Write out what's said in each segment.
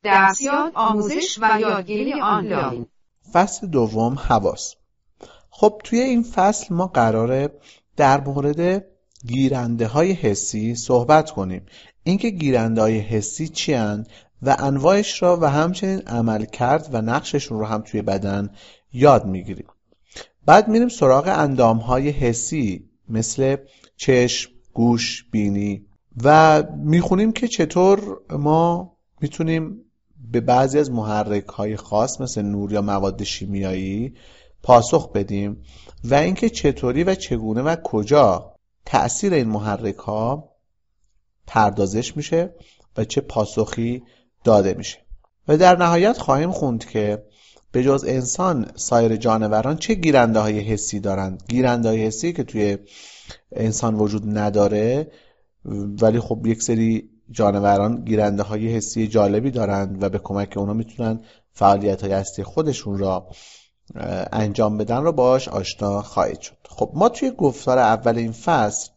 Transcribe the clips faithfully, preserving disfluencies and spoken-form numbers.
درسیات، آموزش و یادگیری آنلاین. فصل دوم، حواس. خب توی این فصل ما قراره در مورد گیرنده های حسی صحبت کنیم. اینکه گیرنده های حسی چی هستند و انواعش را و همچنین عمل کرد و نقششون رو هم توی بدن یاد میگیریم. بعد میریم سراغ اندام های حسی مثل چشم، گوش، بینی و میخونیم که چطور ما میتونیم به بعضی از محرک های خاص مثل نور یا مواد شیمیایی پاسخ بدیم و اینکه چطوری و چگونه و کجا تأثیر این محرک ها پردازش میشه و چه پاسخی داده میشه. و در نهایت خواهیم خوند که به جز انسان سایر جانوران چه گیرنده های حسی دارند. گیرنده های حسی که توی انسان وجود نداره، ولی خب یک سری جانوران گیرنده های حسی جالبی دارند و به کمک اونا میتونن فعالیت های هستی خودشون را انجام بدن رو باش آشنا خواهید شد. خب ما توی گفتار اول این فصل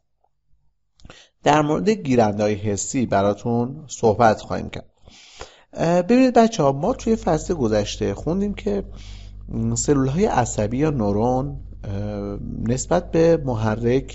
در مورد گیرنده های حسی براتون صحبت خواهیم کرد. ببینید بچه ها، ما توی فصل گذشته خوندیم که سلول های عصبی یا نورون نسبت به محرک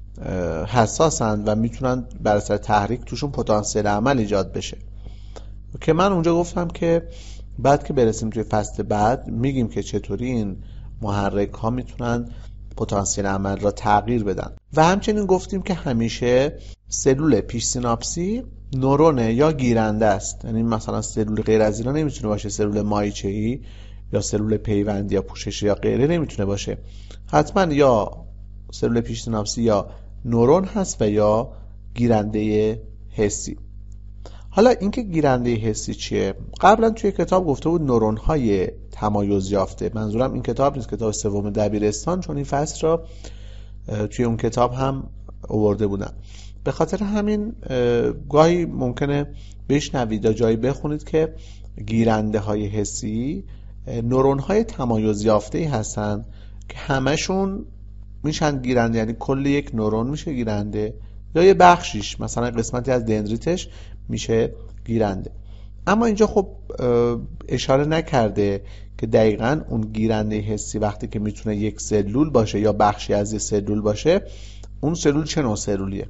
حساسند و میتونن بر اثر تحریک توشون پتانسیل عمل ایجاد بشه، که من اونجا گفتم که بعد که برسیم توی فصل بعد میگیم که چطوری این محرک ها میتونن پتانسیل عمل را تغییر بدن. و همچنین گفتیم که همیشه سلول پیش سیناپسی نورونه یا گیرنده است. یعنی مثلا سلول غیر از اینا نمیتونه باشه، سلول مایچه‌ای یا سلول پیوندی یا پوششی یا غیره نمیتونه باشه. حتما یا سلول پیش سیناپسی یا نورون هست و یا گیرنده حسی. حالا اینکه گیرنده حسی چیه؟ قبلا توی کتاب گفته بود نورون های تمایز یافته. منظورم این کتاب نیست، کتاب سوم دبیرستان، چون این فصل را توی اون کتاب هم آورده بودن. به خاطر همین گاهی ممکنه بشنوید یا جایی بخونید که گیرنده های حسی نورون های تمایز یافته هستن که همشون میشن گیرنده، یعنی کل یک نورون میشه گیرنده یا یه بخشیش، مثلا قسمتی از دندریتش میشه گیرنده. اما اینجا خب اشاره نکرده که دقیقاً اون گیرنده حسی وقتی که میتونه یک سلول باشه یا بخشی از یک سلول باشه، اون سلول چه نوع سلولیه.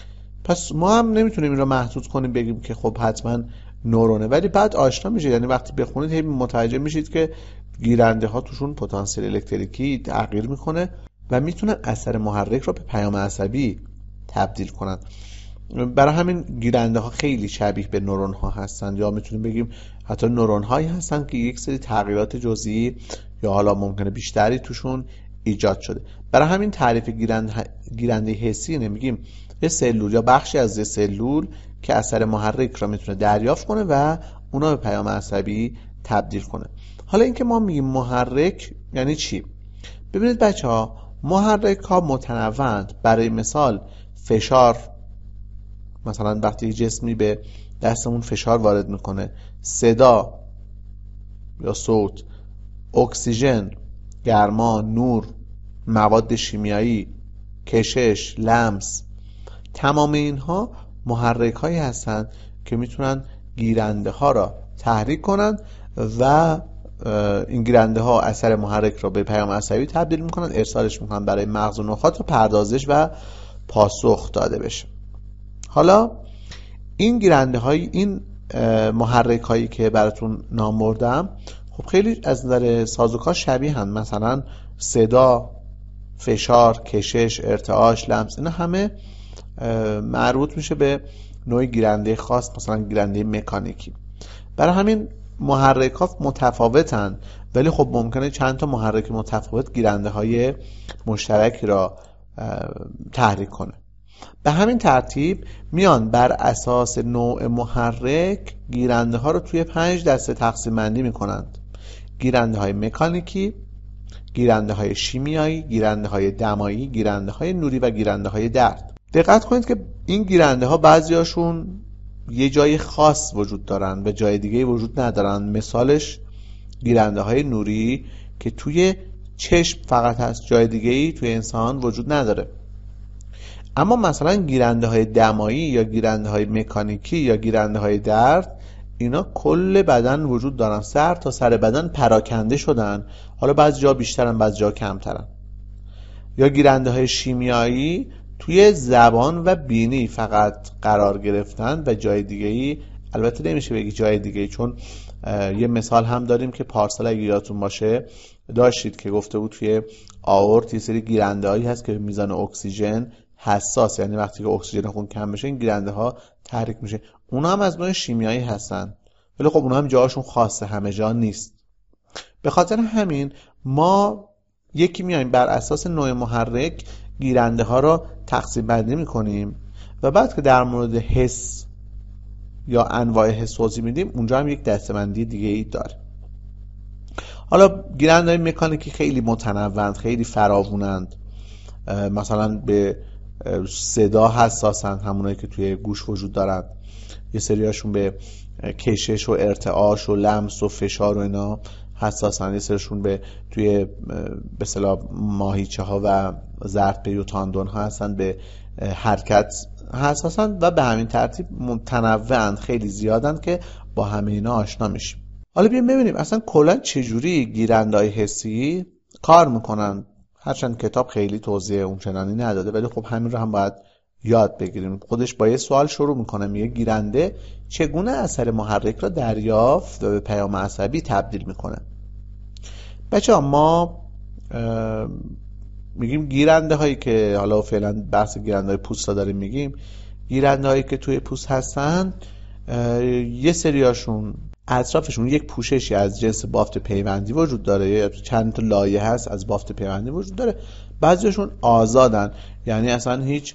پس ما هم نمیتونیم این رو محدود کنیم بگیم که خب حتما نورونه، ولی بعد آشنا میشه. یعنی وقتی بخونید هی متوجه میشید که گیرنده ها توشون پتانسیل الکتریکی تغییر میکنه و میتونن اثر محرک رو به پیام عصبی تبدیل کنن. برای همین گیرنده ها خیلی شبیه به نورون ها هستن، یا میتونیم بگیم حتی نورون هایی هستن که یک سری تغییرات جزئی یا حالا ممکنه بیشتری توشون ایجاد شده. برای همین تعریف گیرنده گیرنده حسی نمیگیم یه سلول یا بخشی از یه سلول که اثر محرک را میتونه دریافت کنه و اونا به پیام عصبی تبدیل کنه. حالا اینکه ما میگیم محرک یعنی چی؟ ببینید بچه ها، محرک ها متنوعند. برای مثال فشار، مثلا وقتی جسمی به دستمون فشار وارد میکنه، صدا یا صوت، اکسیژن، گرما، نور، مواد شیمیایی، کشش، لمس، تمام اینها محرک هایی هستند که میتونن گیرنده ها را تحریک کنند و این گیرنده ها اثر محرک را به پیام عصبی تبدیل میکنن، ارسالش میکنن برای مغز و نخاع تا پردازش و پاسخ داده بشه. حالا این گیرنده های، این محرک هایی که براتون نام بردم، خب خیلی از نظر سازوکار شبیه هستند. مثلا صدا، فشار، کشش، ارتعاش، لمس، اینا همه مربوط میشه به نوع گیرنده خاص، مثلا گیرنده مکانیکی. برای همین محرک ها متفاوتن، ولی خب ممکنه چند تا محرک متفاوت گیرنده های مشترکی را تحریک کنه. به همین ترتیب میان بر اساس نوع محرک گیرنده ها رو توی پنج دسته تقسیم بندی میکنند: گیرنده های مکانیکی، گیرنده های شیمیایی، گیرنده های دمایی، گیرنده های نوری و گیرنده های درد. دقت کنید که این گیرنده ها بعضیاشون یه جای خاص وجود دارن و جای دیگه وجود ندارن. مثالش گیرنده های نوری که توی چشم فقط هست، جای دیگه‌ای توی انسان وجود نداره. اما مثلا گیرنده های دمایی یا گیرنده های مکانیکی یا گیرنده های درد، اینا کل بدن وجود دارن، سر تا سر بدن پراکنده شدن، حالا بعضی جا بیشترن بعضی جا کمترن. یا گیرنده های شیمیایی توی زبان و بینی فقط قرار گرفتن و جای دیگه‌ای البته نمیشه بگی جای دیگه‌ای، چون یه مثال هم داریم که پارسال اگه یادتون باشه داشتید که گفته بود توی آورت یه سری گیرنده هایی هست که میزان اکسیژن حساس، یعنی وقتی که اکسیژن خون کم بشه این گیرنده ها تحریک میشه. اونا هم از نوع شیمیایی هستن، ولی خب اونا هم جاهاشون خاصه، همه جا نیست. به خاطر همین ما یکی میایم بر اساس نوع محرک گیرنده ها رو تقسیم بندی میکنیم و بعد که در مورد حس یا انواع حس توضیح میدیم اونجا هم یک دسته‌بندی دیگه ای داره. حالا گیرنده های مکانیکی خیلی متنوعند، خیلی فراوونند. مثلا به صدا حساسند، همونایی که توی گوش وجود دارند. یه سریاشون به کشش و ارتعاش و لمس و فشار و اینا حساسند. یه سریشون به توی به اصطلاح ماهیچه ها و زردپی و تاندون ها هستن، به حرکت حساسند و به همین ترتیب متنوعند، خیلی زیادند که با همه اینا آشنا میشیم. حالا بیایم ببینیم اصلا کلا چجوری گیرنده‌های حسی کار میکنن. هرچند کتاب خیلی توضیح اونچنانی نداده ولی خب همین رو هم باید یاد بگیریم. خودش با یه سوال شروع میکنه، میگه گیرنده چگونه اثر محرک را دریافت و به پیام عصبی تبدیل میکنه. بچه‌ها ما میگیم گیرنده هایی که حالا فعلا بحث گیرنده های پوست را داریم میگیم، گیرنده هایی که توی پوست هستن یه سریاشون اطرافشون یک پوششی از جنس بافت پیوندی وجود داره، یا چند تا لایه هست از بافت پیوندی وجود داره. بعضیشون آزادن، یعنی اصلا هیچ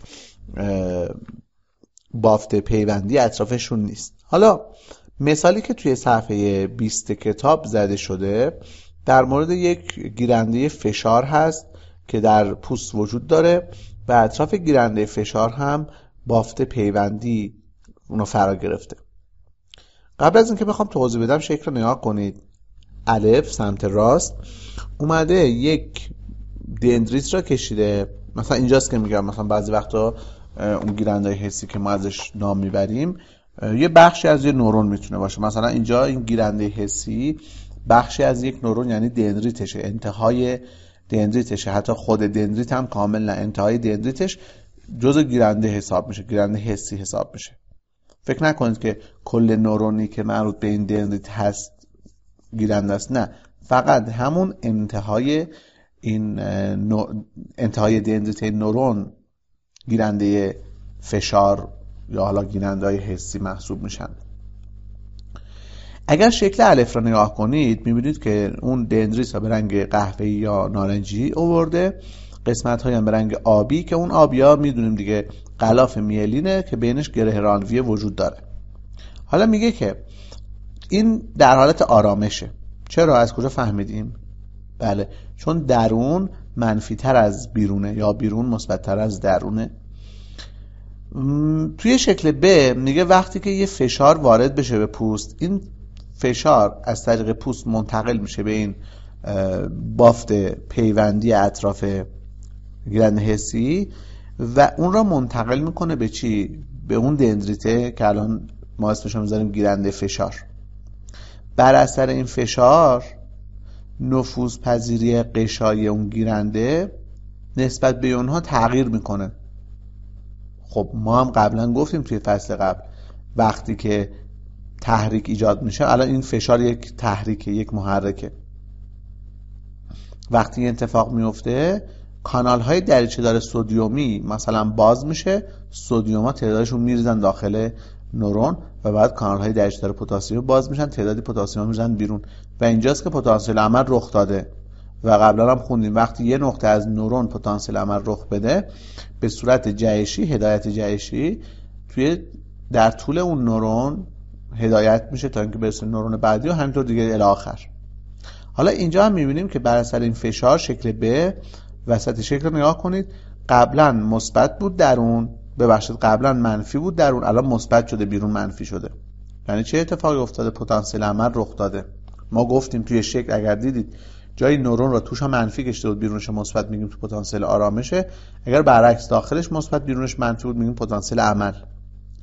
بافت پیوندی اطرافشون نیست. حالا مثالی که توی صفحه بیست کتاب زده شده در مورد یک گیرنده فشار هست که در پوست وجود داره و اطراف گیرنده فشار هم بافت پیوندی اونو فرا گرفته. قبل از اینکه بخوام توضیح بدم شکل رو نگاه کنید. الف سمت راست اومده یک دندریت را کشیده، مثلا اینجاست که میگم مثلا بعضی وقتا اون گیرنده‌های حسی که ما ازش نام میبریم یه بخشی از یه نورون میتونه باشه. مثلا اینجا این گیرنده حسی بخشی از یک نورون یعنی دندریتشه، انتهای دندریتشه، حتی خود دندریت هم کامل نه، انتهای دندریتش جزء گیرنده حساب میشه، گیرنده حسی حساب میشه. فکر نکنید که کل نورونی که مربوط به این دندریت هست گیرنده است، نه، فقط همون انتهای این انتهای دندریت نورون گیرنده فشار یا حالا گیرنده های حسی محسوب میشن. اگر شکل الف را نگاه کنید میبینید که اون دندریت ها به رنگ قهوه‌ای یا نارنجی آورده، قسمت هایی هم به رنگ آبی که اون آبی ها میدونیم دیگه غلاف میلینه که بینش گره رانویه وجود داره. حالا میگه که این در حالت آرامشه. چرا؟ از کجا فهمیدیم؟ بله، چون درون منفی تر از بیرونه یا بیرون مثبت تر از درونه. توی شکل ب میگه وقتی که یه فشار وارد بشه به پوست، این فشار از طریق پوست منتقل میشه به این بافت پیوندی اطراف گیرنده حسی و اون را منتقل میکنه به چی؟ به اون دندریته که الان ما اسمش رو میذاریم گیرنده فشار. بر اثر این فشار نفوذ پذیری قشایی اون گیرنده نسبت به اونها تغییر میکنه. خب ما هم قبلا گفتیم توی فصل قبل وقتی که تحریک ایجاد میشه، الان این فشار یک تحریکه، یک محرکه، وقتی این اتفاق میفته کانال های دریچه دار سدیومی مثلا باز میشه، سدیم ها تعدادشون میریزن داخل نورون و بعد کانال های دریچه دار پتاسیم باز میشن، تعدادی پتاسیم ها میریزن بیرون و اینجاست که پتانسیل عمل رخ داده. و قبلا هم خوندیم وقتی یه نقطه از نورون پتانسیل عمل رخ بده به صورت جهشی، هدایت جهشی توی در طول اون نورون هدایت میشه تا اینکه برسه نورون بعدی و همینطور دیگه الی آخر. حالا اینجا هم میبینیم که بر اثر این فشار شکل ب وسط شکل رو نگاه کنید، قبلا مثبت بود درون، ببخشید قبلا منفی بود درون، الان مثبت شده بیرون منفی شده. یعنی چه اتفاقی افتاده؟ پتانسیل عمل رخ داده. ما گفتیم توی شکل اگر دیدید جای نورون رو توش منفی کشیده بود بیرونش مثبت میگیم تو پتانسیل آرامشه، اگر برعکس داخلش مثبت بیرونش منفی بود میگیم پتانسیل عمل.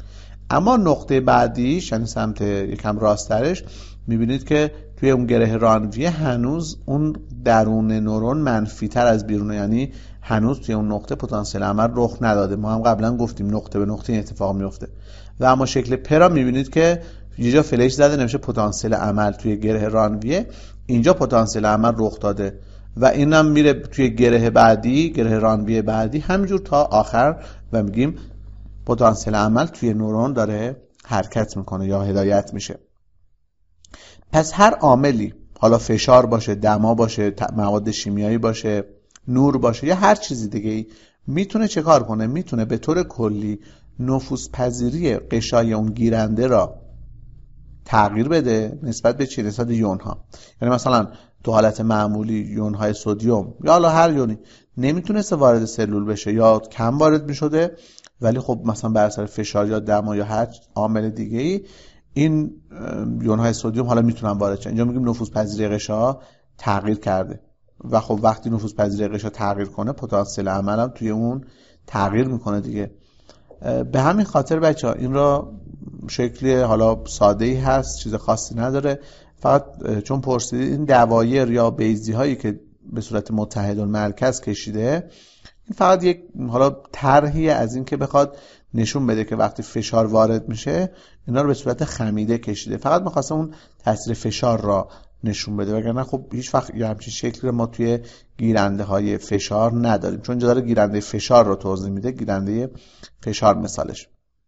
اما نقطه بعدیش یعنی سمت یکم راسترش میبینید که توی اون گره رانویه هنوز اون درون نورون منفی تر از بیرونه، یعنی هنوز توی اون نقطه پتانسیل عمل رخ نداده. ما هم قبلا گفتیم نقطه به نقطه این اتفاق میفته. و اما شکل پرا میبینید که یه جا فلش زده نمیشه پتانسیل عمل توی گره رانویه، اینجا پتانسیل عمل رخ داده و اینم میره توی گره بعدی، گره رانویه بعدی همینجور تا آخر و میگیم پتانسیل عمل توی نورون داره حرکت میکنه یا هدایت میشه. پس هر عاملی، حالا فشار باشه، دما باشه، مواد شیمیایی باشه، نور باشه یا هر چیزی دیگه ای، میتونه چه کار کنه؟ میتونه به طور کلی نفوذپذیری غشای اون گیرنده را تغییر بده نسبت به چی؟ نسبت به یون ها. یعنی مثلا تو حالت معمولی یون های سدیم یا حالا هر یونی نمیتونسته وارد سلول بشه یا کم وارد میشده، ولی خب مثلا بر اثر فشار یا دما یا هر عامل دیگه ای این یون های سدیم حالا میتونن وارد شن. اینجا میگیم نفوذپذیری غشا تغییر کرده و خب وقتی نفوذپذیری غشا تغییر کنه پتانسیل عمل هم توی اون تغییر میکنه دیگه. به همین خاطر بچه ها این را شکلی حالا ساده ای هست، چیز خاصی نداره، فقط چون پرسیدید این دوایر یا بیزی هایی که به صورت متحدالمرکز کشیده، این فقط یک حالا طرحی از این که بخواد نشون بده که وقتی فشار وارد میشه اینا رو به صورت خمیده کشیده، فقط می‌خواسته اون تاثیر فشار را نشون بده، وگرنه خب هیچ وقت یه همچین شکلی ما توی گیرنده های فشار نداریم، چون اینجا داره گیرنده فشار رو توضیح میده، گیرنده فشار مثالش.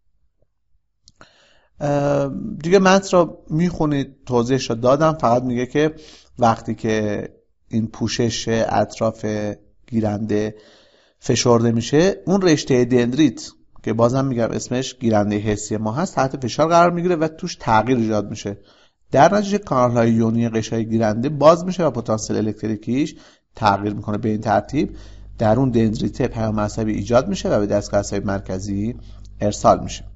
دیگه متن رو میخونید، توضیحش رو دادم، فقط میگه که وقتی که این پوشش اطراف گیرنده فشرده میشه، اون رشته دندریت که بازم میگم اسمش گیرنده حسی ما هست تحت فشار قرار میگیره و توش تغییر ایجاد میشه. در نتیجه کانال‌های یونی غشای گیرنده باز میشه و پتانسیل الکتریکیش تغییر میکنه. به این ترتیب در اون دندریت پیام عصبی ایجاد میشه و به دستگاه عصبی مرکزی ارسال میشه.